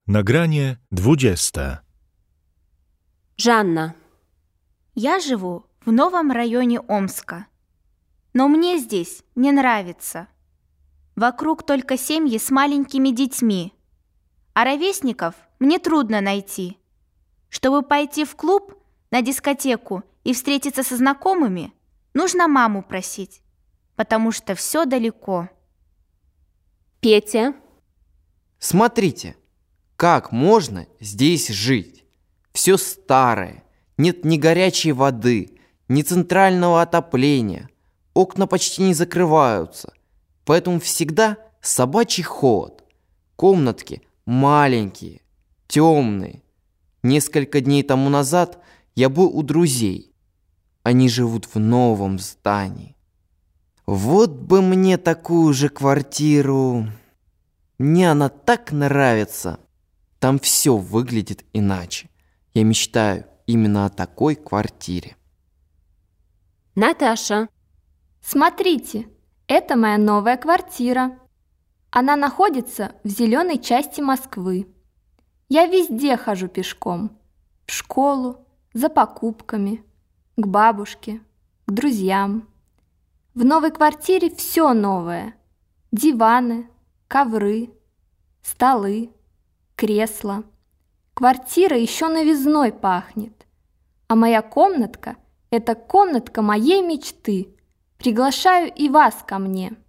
Nagranie 20. Жанна. Я живу в новом районе Омска, но мне здесь не нравится. Вокруг только семьи с маленькими детьми, а ровесников мне трудно найти. Чтобы пойти в клуб, на дискотеку и встретиться со знакомыми, нужно маму просить, потому что все далеко. Петя. Смотрите, как можно здесь жить? Все старое, нет ни горячей воды, ни центрального отопления, окна почти не закрываются, поэтому всегда собачий холод. Комнатки маленькие, темные. Несколько дней тому назад я был у друзей. Они живут в новом здании. Вот бы мне такую же квартиру. Мне она так нравится. Там все выглядит иначе. Я мечтаю именно о такой квартире. Наташа. Смотрите, это моя новая квартира. Она находится в зеленой части Москвы. Я везде хожу пешком. В школу, за покупками, к бабушке, к друзьям. В новой квартире все новое. Диваны, ковры, столы, кресла. Квартира еще новизной пахнет. А моя комнатка – это комнатка моей мечты. Приглашаю и вас ко мне.